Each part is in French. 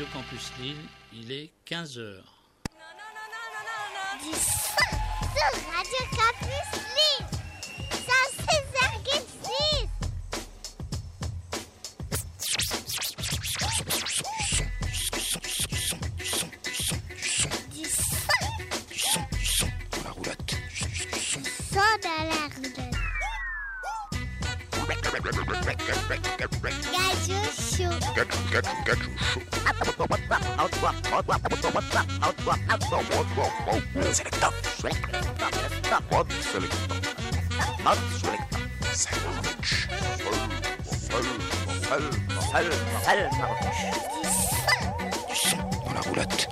Radio Campus Lille, il est 15h. Du son sur Radio Campus Lille, 106,6. Du son dans la roulotte. dans la roulotte. Gadget Show. Du son dans la roulotte.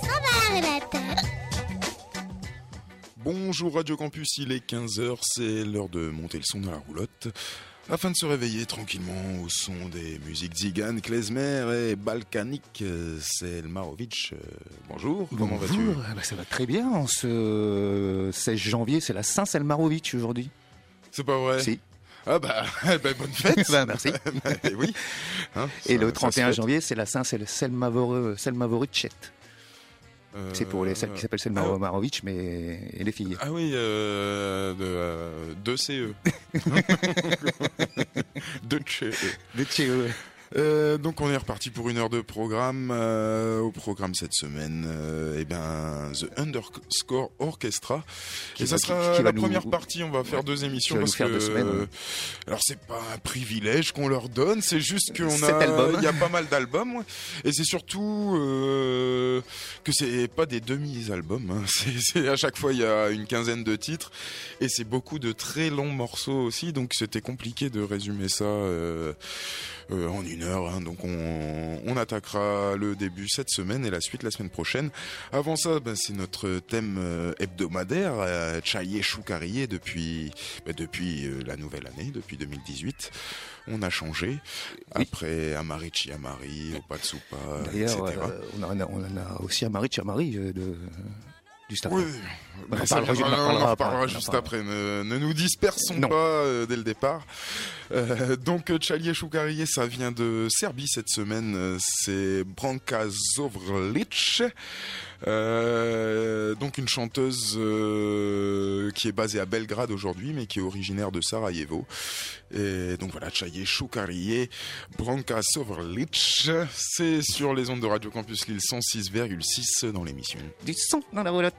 Bonjour Radio Campus, il est 15h, c'est l'heure de monter le son dans la roulotte. Afin de se réveiller tranquillement au son des musiques Zigan, klezmer et balkanique, c'est Elmarovic. Bonjour, comment vas-tu ? Ça va très bien, en ce 16 janvier, c'est la Saint-Selmarovic aujourd'hui. C'est pas vrai ? Si. Ah bah, bonne fête. Merci. Oui. Hein, Et le ça 31 se janvier, c'est la Saint-Selmavoricet. C'est pour celles qui s'appellent Selmarovic, mais et les filles. Ah oui, de CE. De CE. Donc on est reparti pour une heure de programme. Au programme cette semaine, The Underscore Orchestra. Et ça sera la première partie. On va faire deux émissions parce que alors c'est pas un privilège qu'on leur donne, c'est juste qu'il y a pas mal d'albums, et c'est surtout que c'est pas des demi-albums. Hein. C'est à chaque fois il y a une quinzaine de titres et c'est beaucoup de très longs morceaux aussi. Donc c'était compliqué de résumer ça en une heure, hein. Donc on attaquera le début cette semaine et la suite la semaine prochaine. Avant ça, c'est notre thème hebdomadaire, Chaye Choukariye depuis la nouvelle année, depuis 2018. On a changé. Après Amarichi Amari, Opatsupa, d'ailleurs, etc. on en a aussi Amarichi Amari juste après. Oui, on en reparlera juste après. Ne nous dispersons pas dès le départ. Donc Chaye Choukariye, ça vient de Serbie cette semaine. C'est Branka Zovrlic. Donc une chanteuse qui est basée à Belgrade aujourd'hui, mais qui est originaire de Sarajevo. Et donc voilà, Chaye Choukariye, Branka Zovrlic, c'est sur les ondes de Radio Campus Lille 106,6 dans l'émission. Du son dans la roulotte.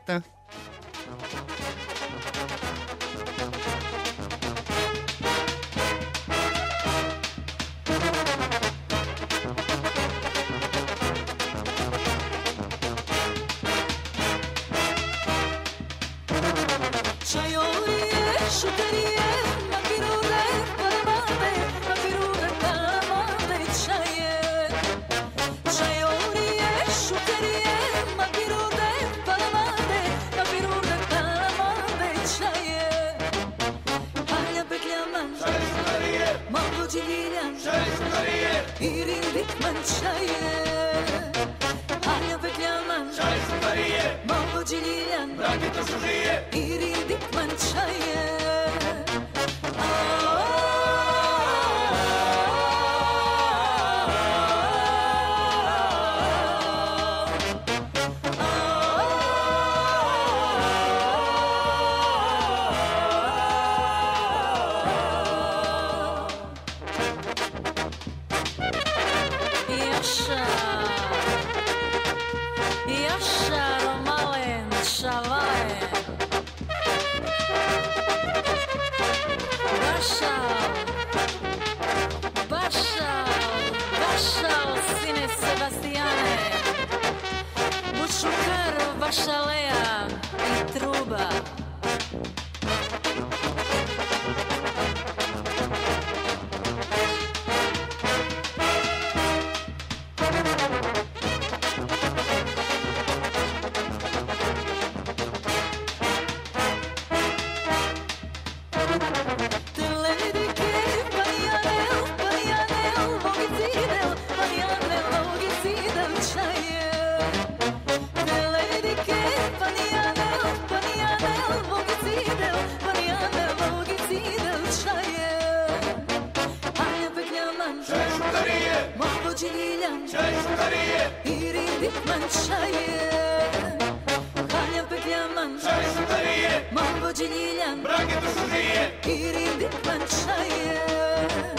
محبوج ليلان يريدك من شاير خاليا بكيامان محبوج ليلان يريدك من شاير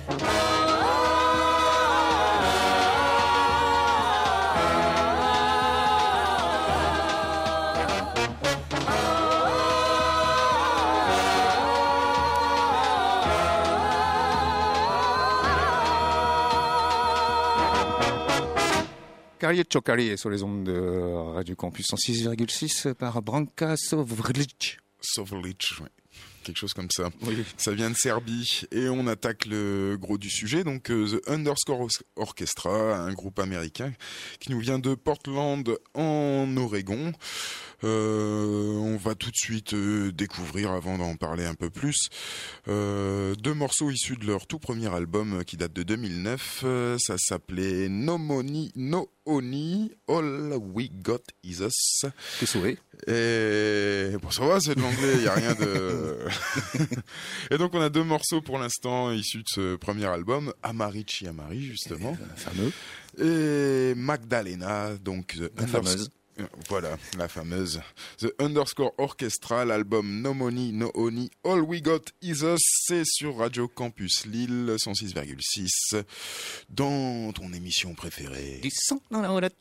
Carrier Chokari est sur les ondes de Radio Campus 106,6 par Branka Sovrlic. Sovrlic, ouais. Quelque chose comme ça. Oui. Ça vient de Serbie et on attaque le gros du sujet. Donc The Underscore Orchestra, un groupe américain qui nous vient de Portland en Oregon. On va tout de suite découvrir, avant d'en parler un peu plus, deux morceaux issus de leur tout premier album qui date de 2009. Ça s'appelait No Money, No Honey, All We Got Is Us. T'es sauvé. Et bon, ça va, c'est de l'anglais, il n'y a rien de... Et donc on a deux morceaux pour l'instant issus de ce premier album, Amarici Amari justement. Fameux. Et Magdalena, donc la fameuse. Voilà, la fameuse. The Underscore Orchestra, l'album No Money, No Honey, All We Got Is Us, c'est sur Radio Campus Lille 106,6, dans ton émission préférée. Du sang dans la roulotte.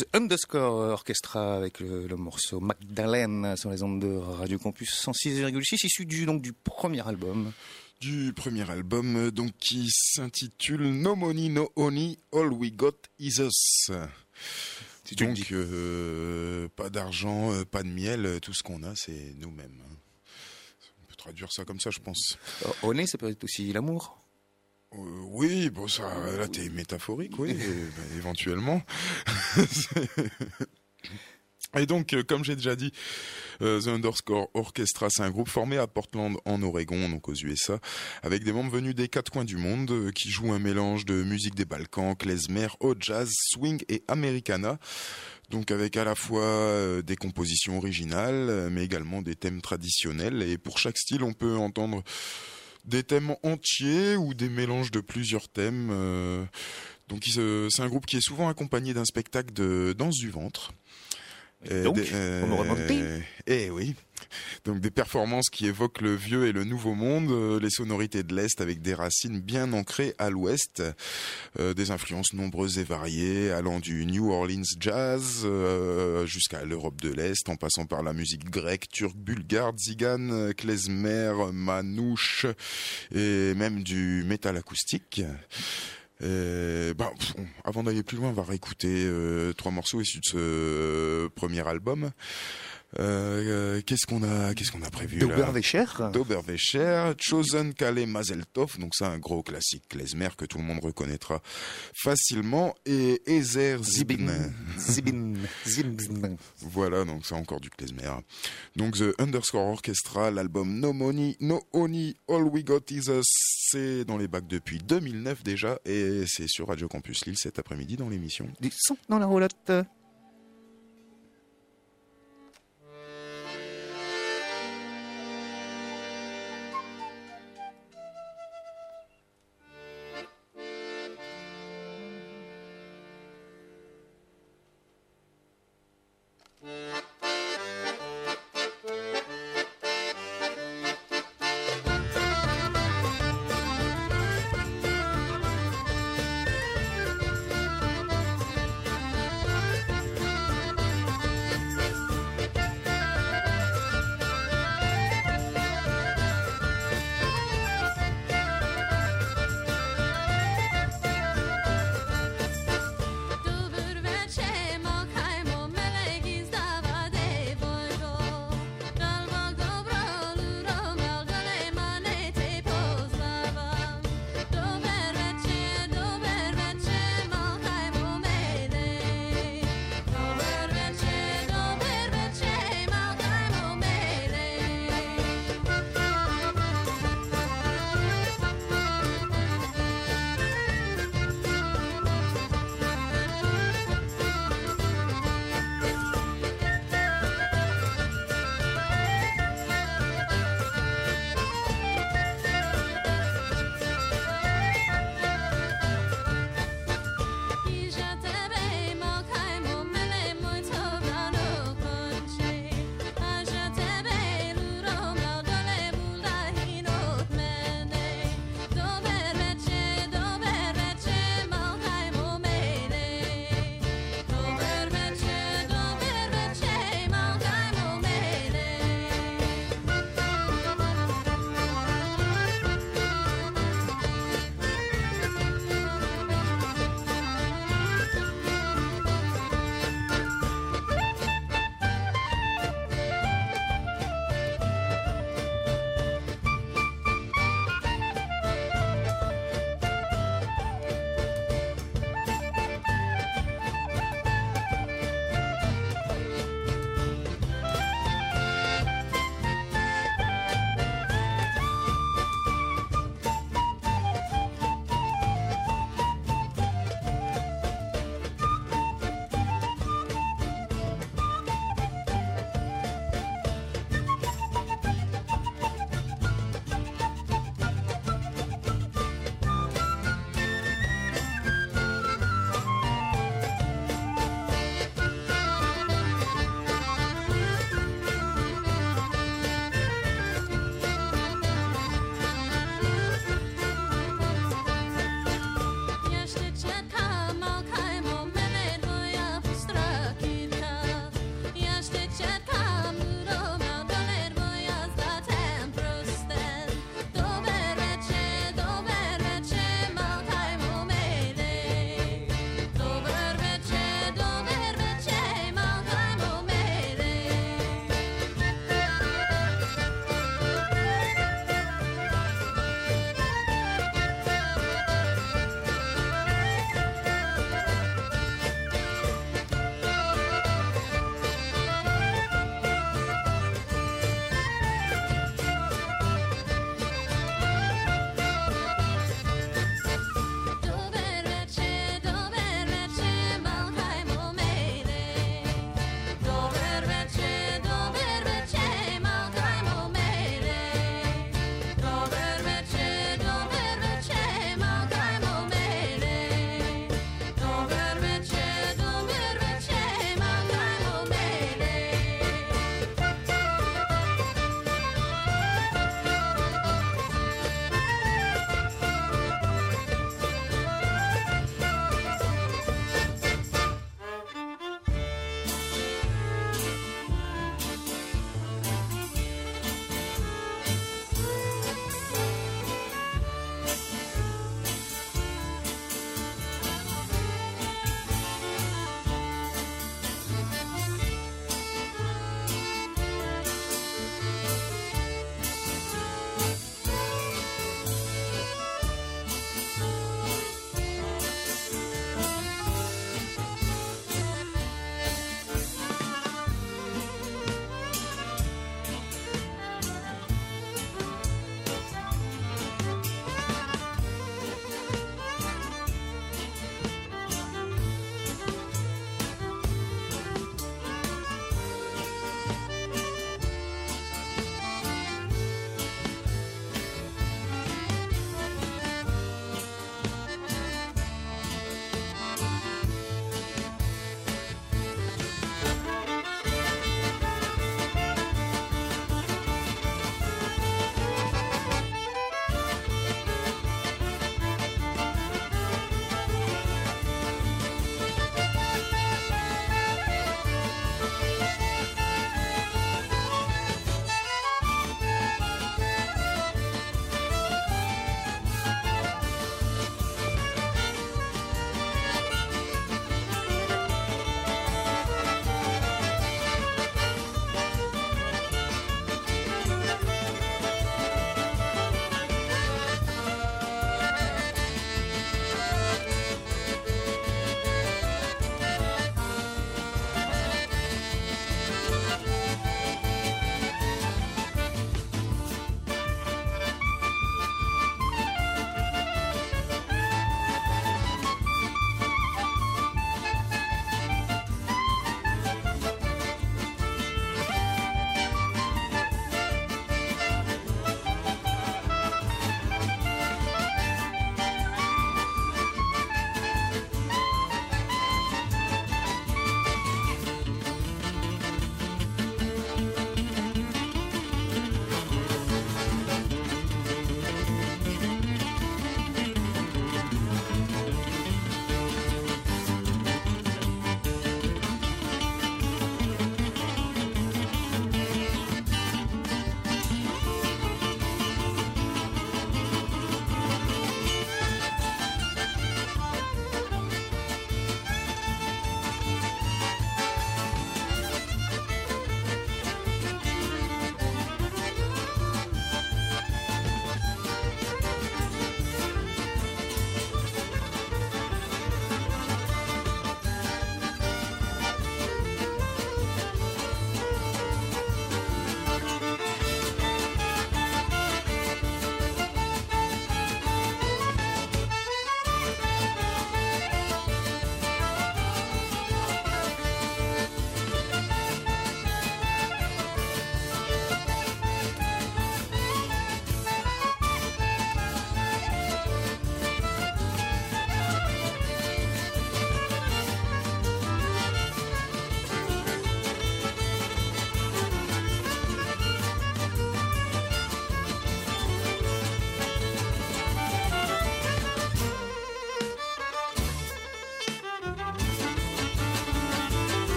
The Underscore Orchestra avec le morceau Magdalene sur les ondes de Radio Campus 106,6, issu du premier album. Du premier album, donc, qui s'intitule No Money, No Honey, All We Got Is Us. Donc, pas d'argent, pas de miel, tout ce qu'on a, c'est nous-mêmes. On peut traduire ça comme ça, je pense. Honey, ça peut être aussi l'amour. Oui, bon, ça, là, t'es métaphorique, oui, éventuellement. Et donc, comme j'ai déjà dit, The Underscore Orchestra, c'est un groupe formé à Portland, en Oregon, donc aux USA, avec des membres venus des quatre coins du monde, qui jouent un mélange de musique des Balkans, klezmer, hot jazz, swing et americana. Donc avec à la fois des compositions originales, mais également des thèmes traditionnels. Et pour chaque style, on peut entendre des thèmes entiers ou des mélanges de plusieurs thèmes. Donc c'est un groupe qui est souvent accompagné d'un spectacle de danse du ventre. Donc, on me remonte. Oui. Donc des performances qui évoquent le vieux et le nouveau monde, les sonorités de l'Est avec des racines bien ancrées à l'Ouest, des influences nombreuses et variées, allant du New Orleans jazz jusqu'à l'Europe de l'Est, en passant par la musique grecque, turque, bulgare, tzigane, klezmer, manouche et même du métal acoustique. Avant d'aller plus loin, on va réécouter 3 morceaux issus de ce premier album. Qu'est-ce qu'on a prévu là? D'Oberwäscher, Chosen Kale Mazel Tov, donc c'est un gros classique klezmer que tout le monde reconnaîtra facilement, et Ezer Zibin. Voilà, donc c'est encore du klezmer. Donc The Underscore Orchestra, l'album No Money, No Honey, All We Got Is Us, c'est dans les bacs depuis 2009 déjà, et c'est sur Radio Campus Lille cet après-midi dans l'émission Du son dans la roulotte.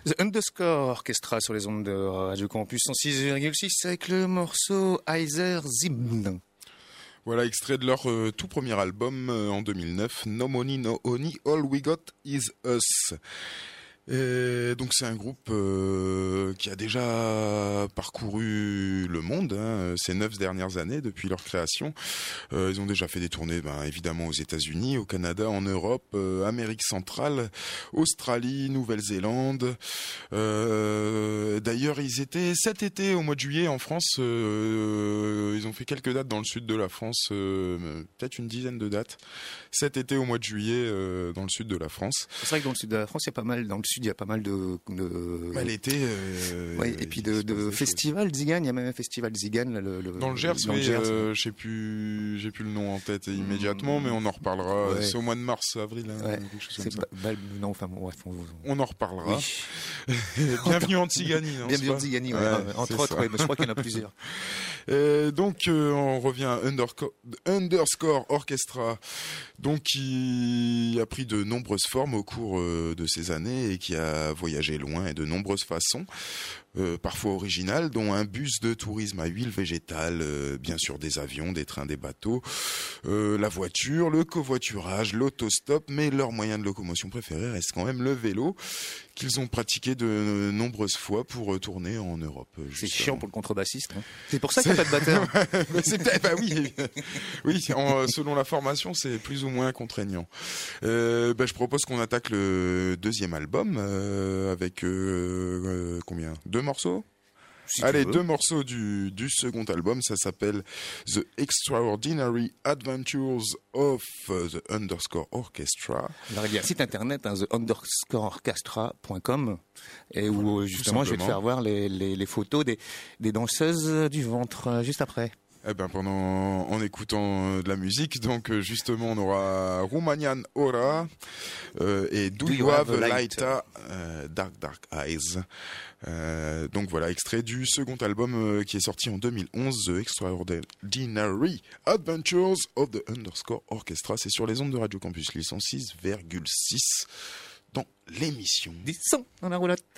The Underscore Orchestra sur les ondes de Radio Campus 106,6 avec le morceau Heiser Zimn. Voilà, extrait de leur tout premier album en 2009, No Money, No Honey, All We Got Is Us. Et donc c'est un groupe qui a déjà parcouru le monde ces 9 dernières années depuis leur création. Ils ont déjà fait des tournées évidemment aux États-Unis, au Canada, en Europe, Amérique centrale, Australie, Nouvelle-Zélande. D'ailleurs ils étaient cet été au mois de juillet en France. Ils ont fait quelques dates dans le sud de la France, peut-être une dizaine de dates. Cet été au mois de juillet dans le sud de la France. C'est vrai que dans le sud de la France, il y a pas mal, dans le sud, il y a pas mal de l'été. Ouais, et puis de festivals Zigan. Il y a même un festival Zigan dans le Gers. Dans le Gers, je sais plus le nom en tête immédiatement, mais on en reparlera. Ouais. C'est au mois de mars, avril, ouais. quelque chose comme ça. Non, enfin bref, on en reparlera. Oui. Bienvenue en Tzigani. Bienvenue en Tzigani, entre autres. Ouais, mais je crois qu'il y en a plusieurs. Donc on revient à Underscore Orchestra, donc qui a pris de nombreuses formes au cours de ces années et qui a voyagé loin et de nombreuses façons. Parfois originales, dont un bus de tourisme à huile végétale, bien sûr des avions, des trains, des bateaux, la voiture, le covoiturage, l'autostop, mais leur moyen de locomotion préféré reste quand même le vélo, qu'ils ont pratiqué de nombreuses fois pour tourner en Europe. C'est chiant pour le contrebassiste. C'est pour ça qu'il n'y a pas de batteur. Oui, selon la formation, c'est plus ou moins contraignant. Je propose qu'on attaque le deuxième album avec combien ? 2 morceaux ? Allez, 2 morceaux du second album. Ça s'appelle The Extraordinary Adventures of the Underscore Orchestra. Alors, il y a un site internet, theunderscoreorchestra.com, et où justement je vais te faire voir les photos des danseuses du ventre juste après. En écoutant de la musique, donc justement on aura Rumanian Ora et Do You Have a Lighter Dark Eyes. Donc voilà, extrait du second album qui est sorti en 2011, The Extraordinary Adventures of the Underscore Orchestra. C'est sur les ondes de Radio Campus Lille 106,6 dans l'émission. Des sons dans la roulotte.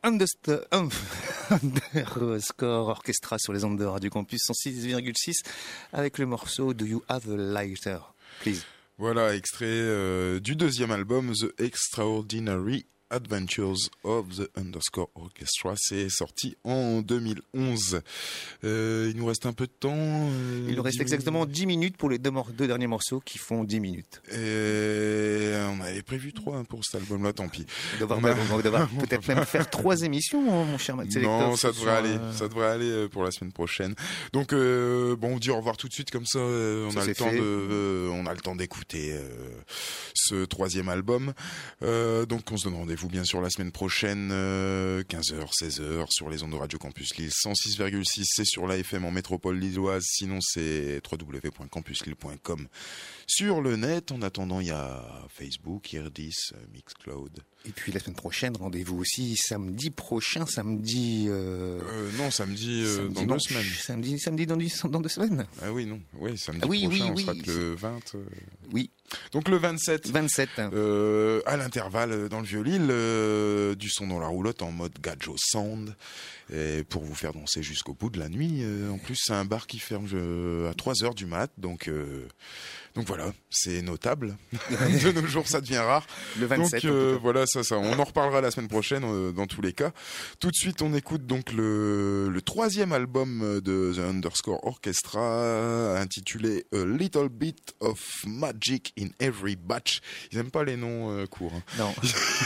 Underscore Orchestra sur les ondes de Radio Campus 106,6 avec le morceau Do You Have a Lighter, please. Voilà, extrait du deuxième album The Extraordinary Adventures of the Underscore Orchestra. C'est sorti en 2011. Il nous reste un peu de temps. Il nous reste exactement 10 minutes pour les deux derniers morceaux qui font 10 minutes. Et on avait prévu 3 pour cet album-là, tant pis. On va devoir peut-être même faire 3 émissions, mon cher Max. Non, ça devrait aller. Ça devrait aller pour la semaine prochaine. Donc, on dit au revoir tout de suite, comme ça, on a le temps d'écouter ce troisième album. Donc, on se donne rendez-vous bien sûr la semaine prochaine, 15h, 16h, sur les ondes de Radio Campus Lille 106,6, c'est sur la FM en métropole lilloise, sinon c'est www.campuslille.com sur le net. En attendant, il y a Facebook, Irdis, Mixcloud. Et puis la semaine prochaine, rendez-vous aussi samedi prochain, samedi dans 2 semaines. Samedi dans 2 semaines. Ah oui, non. Oui, samedi prochain, on sera le 20. Oui. Donc le 27. 27. À l'intervalle, dans le Vieux-Lille, du son dans la roulotte en mode Gadjo Sound. Et pour vous faire danser jusqu'au bout de la nuit. En plus, c'est un bar qui ferme à 3h du mat. Donc voilà, c'est notable. De nos jours, ça devient rare. Le 27. Donc voilà, ça. On en reparlera la semaine prochaine dans tous les cas. Tout de suite, on écoute donc le troisième album de The Underscore Orchestra, intitulé A Little Bit of Magic in Every Batch. Ils n'aiment pas les noms courts. Hein. Non.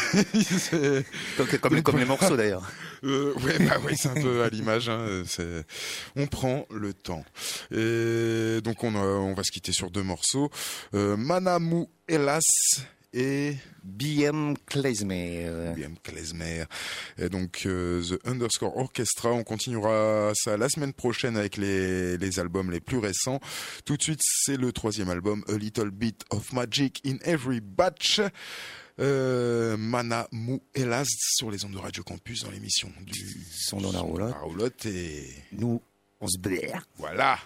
comme les morceaux d'ailleurs. Oui, c'est un peu à l'image. Hein. On prend le temps. Et donc on va se quitter sur 2 morceaux. Manamu Elas et BM Klezmer. Et donc The Underscore Orchestra. On continuera ça la semaine prochaine avec les albums les plus récents. Tout de suite, c'est le troisième album, A Little Bit of Magic in Every Batch. Manamu Elas sur les ondes de Radio Campus dans l'émission du son dans la roulotte. Et nous, on se blaire. Voilà.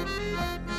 Thank you.